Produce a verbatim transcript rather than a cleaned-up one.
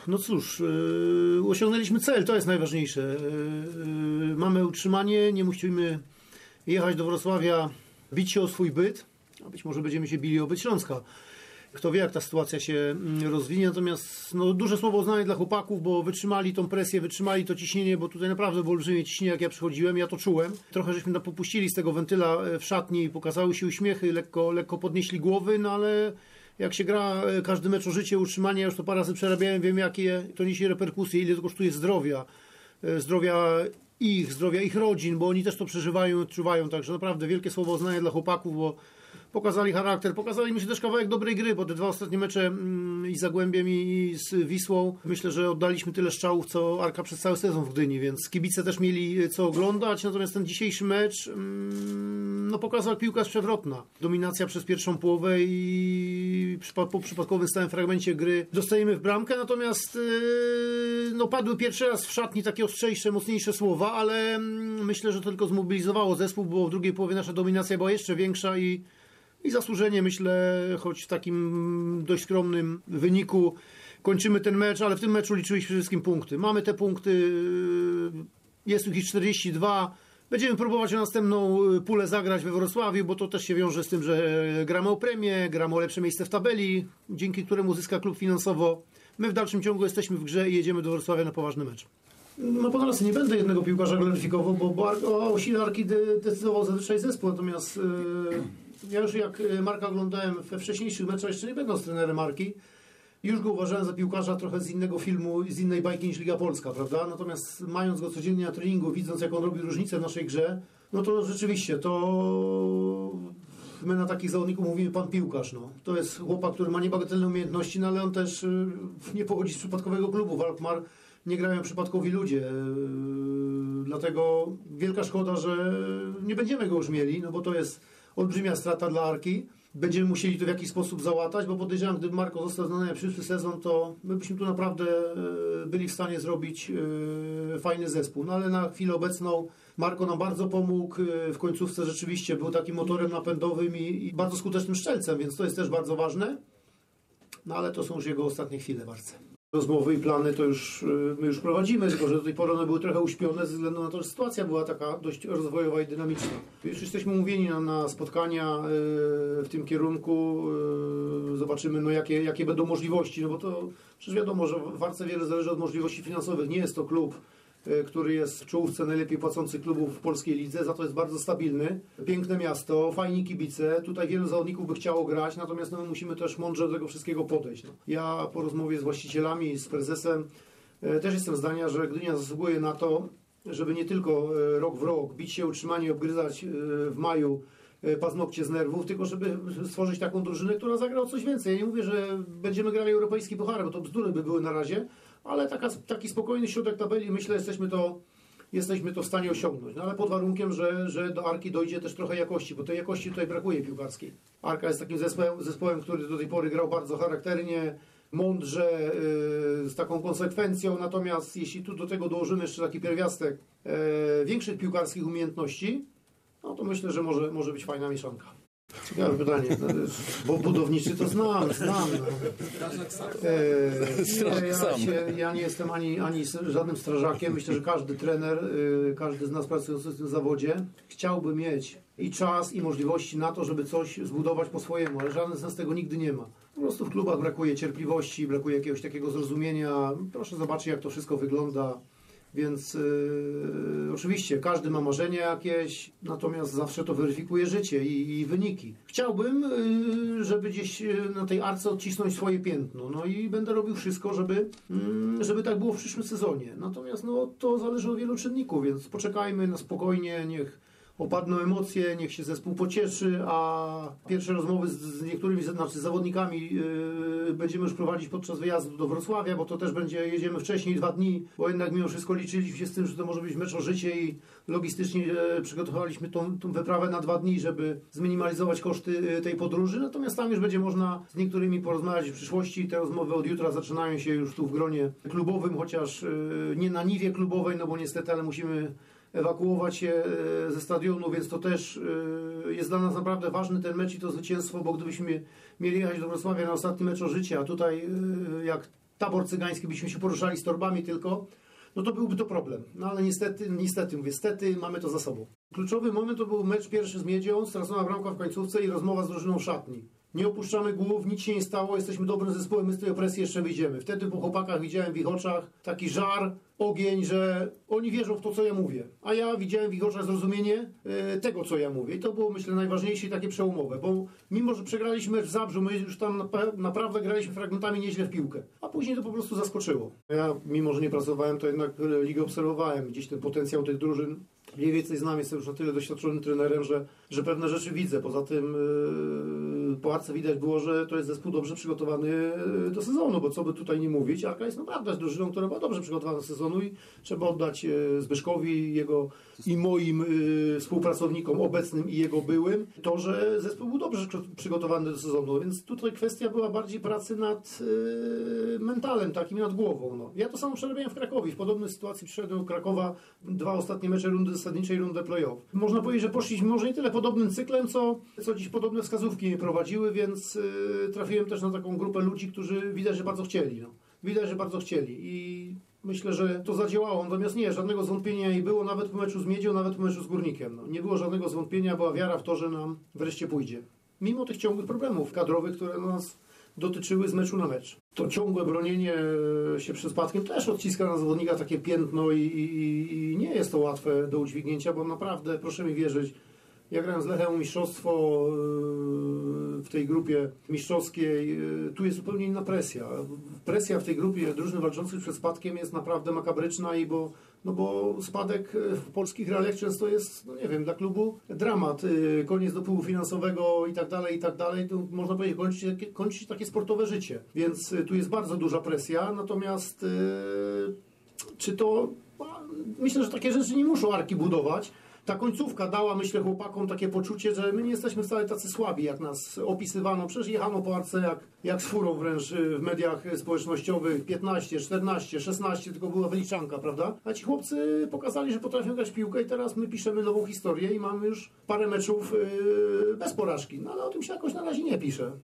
No cóż, yy, osiągnęliśmy cel, to jest najważniejsze. Yy, mamy utrzymanie, nie musimy jechać do Wrocławia, bić się o swój byt, a być może będziemy się bili o byt Śląska. Kto wie, jak ta sytuacja się rozwinie, natomiast no, duże słowo uznanie dla chłopaków, bo wytrzymali tą presję, wytrzymali to ciśnienie, bo tutaj naprawdę było olbrzymie ciśnienie, jak ja przychodziłem, ja to czułem. Trochę żeśmy tam popuścili z tego wentyla w szatni, pokazały się uśmiechy, lekko, lekko podnieśli głowy, no ale jak się gra każdy mecz o życie, utrzymanie, ja już to parę razy przerabiałem, wiem jakie to niesie reperkusje, ile to kosztuje zdrowia, zdrowia ich, zdrowia ich rodzin, bo oni też to przeżywają, odczuwają, także naprawdę wielkie słowo uznania dla chłopaków, bo pokazali charakter, pokazali mi się też kawałek dobrej gry, bo te dwa ostatnie mecze i z Zagłębiem i z Wisłą, myślę, że oddaliśmy tyle strzałów, co Arka przez cały sezon w Gdyni, więc kibice też mieli co oglądać, natomiast ten dzisiejszy mecz no, pokazał, jak piłka jest przewrotna. Dominacja przez pierwszą połowę i po przypadkowym stałym fragmencie gry dostajemy w bramkę, natomiast no, padły pierwszy raz w szatni takie ostrzejsze, mocniejsze słowa, ale myślę, że to tylko zmobilizowało zespół, bo w drugiej połowie nasza dominacja była jeszcze większa i I zasłużenie, myślę, choć w takim dość skromnym wyniku kończymy ten mecz, ale w tym meczu liczyliśmy przede wszystkim punkty. Mamy te punkty, jest ich czterdzieści dwa. Będziemy próbować o następną pulę zagrać we Wrocławiu, bo to też się wiąże z tym, że gramy o premię, gramy o lepsze miejsce w tabeli, dzięki któremu zyska klub finansowo. My w dalszym ciągu jesteśmy w grze i jedziemy do Wrocławia na poważny mecz. No po raz nie będę jednego piłkarza gloryfikował, bo, bo o, o sile Arki de, decydował zazwyczaj zespół, natomiast yy, ja już jak Marka oglądałem we wcześniejszych meczach, jeszcze nie będąc trenerem Marki, już go uważałem za piłkarza trochę z innego filmu, z innej bajki niż Liga Polska, prawda? Natomiast mając go codziennie na treningu, widząc jak on robi różnicę w naszej grze, no to rzeczywiście to my na takich zawodników mówimy pan piłkarz. No. To jest chłopak, który ma niebagatelne umiejętności, no ale on też yy, nie pochodzi z przypadkowego klubu. W Alkmaar nie grają przypadkowi ludzie. Yy, dlatego wielka szkoda, że nie będziemy go już mieli, no bo to jest olbrzymia strata dla Arki. Będziemy musieli to w jakiś sposób załatać, bo podejrzewam, gdyby Marko został znany na przyszły sezon, to my byśmy tu naprawdę byli w stanie zrobić fajny zespół. No ale na chwilę obecną Marko nam bardzo pomógł. W końcówce rzeczywiście był takim motorem napędowym i, i bardzo skutecznym strzelcem, więc to jest też bardzo ważne. No ale to są już jego ostatnie chwile w Arce. Rozmowy i plany to już my już prowadzimy, tylko że do tej pory one były trochę uśpione ze względu na to, że sytuacja była taka dość rozwojowa i dynamiczna. Już jesteśmy umówieni na, na spotkania w tym kierunku. Zobaczymy, no, jakie, jakie będą możliwości, no bo to przecież wiadomo, że w Arce wiele zależy od możliwości finansowych. Nie jest to klub, który jest w czołówce najlepiej płacących klubów w polskiej lidze, za to jest bardzo stabilny. Piękne miasto, fajni kibice, tutaj wielu zawodników by chciało grać, natomiast no, my musimy też mądrze do tego wszystkiego podejść. No. Ja po rozmowie z właścicielami, z prezesem e, też jestem zdania, że Gdynia zasługuje na to, żeby nie tylko e, rok w rok bić się utrzymanie i obgryzać e, w maju e, paznokcie z nerwów, tylko żeby stworzyć taką drużynę, która zagra o coś więcej. Ja nie mówię, że będziemy grali europejski puchar, bo to bzdury by były na razie, ale taka, taki spokojny środek tabeli, myślę, jesteśmy to, jesteśmy to w stanie osiągnąć. No ale pod warunkiem, że, że do Arki dojdzie też trochę jakości, bo tej jakości tutaj brakuje piłkarskiej. Arka jest takim zespołem, zespołem który do tej pory grał bardzo charakternie, mądrze, yy, z taką konsekwencją, natomiast jeśli tu do tego dołożymy jeszcze taki pierwiastek yy, większych piłkarskich umiejętności, no to myślę, że może, może być fajna mieszanka. Ciekawe pytanie, no, bo budowniczy to znam, znam. No. E, nie, ja, się, ja nie jestem ani, ani żadnym strażakiem. Myślę, że każdy trener, każdy z nas pracujący w tym zawodzie chciałby mieć i czas, i możliwości na to, żeby coś zbudować po swojemu, ale żaden z nas tego nigdy nie ma. Po prostu w klubach brakuje cierpliwości, brakuje jakiegoś takiego zrozumienia. Proszę zobaczyć, jak to wszystko wygląda. Więc yy, oczywiście każdy ma marzenia jakieś, natomiast zawsze to weryfikuje życie i, i wyniki. Chciałbym, yy, żeby gdzieś na tej Arce odcisnąć swoje piętno, no i będę robił wszystko, żeby, yy, żeby tak było w przyszłym sezonie. Natomiast no, to zależy od wielu czynników, więc poczekajmy na spokojnie, niech opadną emocje, niech się zespół pocieszy, a pierwsze rozmowy z, z niektórymi znaczy, zawodnikami yy, będziemy już prowadzić podczas wyjazdu do Wrocławia, bo to też będzie, jedziemy wcześniej, dwa dni, bo jednak mimo wszystko liczyliśmy się z tym, że to może być mecz o życie i logistycznie yy, przygotowaliśmy tą, tą wyprawę na dwa dni, żeby zminimalizować koszty yy, tej podróży, natomiast tam już będzie można z niektórymi porozmawiać w przyszłości. Te rozmowy od jutra zaczynają się już tu w gronie klubowym, chociaż yy, nie na niwie klubowej, no bo niestety, ale musimy ewakuować się ze stadionu, więc to też jest dla nas naprawdę ważny ten mecz i to zwycięstwo, bo gdybyśmy mieli jechać do Wrocławia na ostatni mecz o życie, a tutaj jak tabor cygański, byśmy się poruszali z torbami tylko, no to byłby to problem. No ale niestety, niestety, mówię, niestety mamy to za sobą. Kluczowy moment to był mecz pierwszy z Miedzią, stracona bramka w końcówce i rozmowa z drużyną w szatni. Nie opuszczamy głów, nic się nie stało, jesteśmy dobrym zespołem, my z tej opresji jeszcze wyjdziemy. Wtedy po chłopakach widziałem w ich oczach taki żar, ogień, że oni wierzą w to, co ja mówię. A ja widziałem w ich oczach zrozumienie e, tego, co ja mówię. I to było, myślę, najważniejsze i takie przełomowe, bo mimo, że przegraliśmy mecz w Zabrzu, my już tam napa- naprawdę graliśmy fragmentami nieźle w piłkę. A później to po prostu zaskoczyło. Ja, mimo że nie pracowałem, to jednak ligę obserwowałem. Gdzieś ten potencjał tych drużyn mniej więcej znam, jestem już na tyle doświadczonym trenerem, że, że pewne rzeczy widzę. Poza tym yy, po Arce widać było, że to jest zespół dobrze przygotowany do sezonu, bo co by tutaj nie mówić, Arka jest naprawdę drużyną, która była dobrze przygotowana do sezonu i trzeba oddać yy, Zbyszkowi, jego i moim yy, współpracownikom obecnym i jego byłym, to, że zespół był dobrze przygotowany do sezonu, więc tutaj kwestia była bardziej pracy nad yy, mentalem takim, nad głową. No. Ja to samo przerabiałem w Krakowie. W podobnej sytuacji przyszedłem do Krakowa dwa ostatnie mecze rundy zasadniczej, rundę play-off. Można powiedzieć, że poszliśmy może nie tyle podobnym cyklem, co, co dziś podobne wskazówki mnie prowadziły, więc yy, trafiłem też na taką grupę ludzi, którzy widać, że bardzo chcieli. No. Widać, że bardzo chcieli i myślę, że to zadziałało. Natomiast nie, żadnego zwątpienia nie było nawet po meczu z Miedzią, nawet po meczu z Górnikiem. No. Nie było żadnego zwątpienia, była wiara w to, że nam wreszcie pójdzie. Mimo tych ciągłych problemów kadrowych, które nas dotyczyły z meczu na mecz. To ciągłe bronienie się przed spadkiem też odciska na zawodnika takie piętno i, i, i nie jest to łatwe do udźwignięcia, bo naprawdę, proszę mi wierzyć, ja grałem z Lechem mistrzostwo w tej grupie mistrzowskiej, tu jest zupełnie inna presja. Presja w tej grupie drużyn walczących przed spadkiem jest naprawdę makabryczna, i bo, no bo spadek w polskich realiach często jest, no nie wiem, dla klubu dramat, koniec dopływu finansowego i tak dalej, i tak dalej. To można powiedzieć, kończyć, kończyć takie sportowe życie. Więc tu jest bardzo duża presja, natomiast czy to... Myślę, że takie rzeczy nie muszą Arki budować. Ta końcówka dała, myślę, chłopakom takie poczucie, że my nie jesteśmy wcale tacy słabi, jak nas opisywano. Przecież jechano po Arce jak, jak z furą wręcz w mediach społecznościowych. piętnaście, czternaście, szesnaście, tylko była wyliczanka, prawda? A ci chłopcy pokazali, że potrafią grać w piłkę i teraz my piszemy nową historię i mamy już parę meczów bez porażki. No ale o tym się jakoś na razie nie pisze.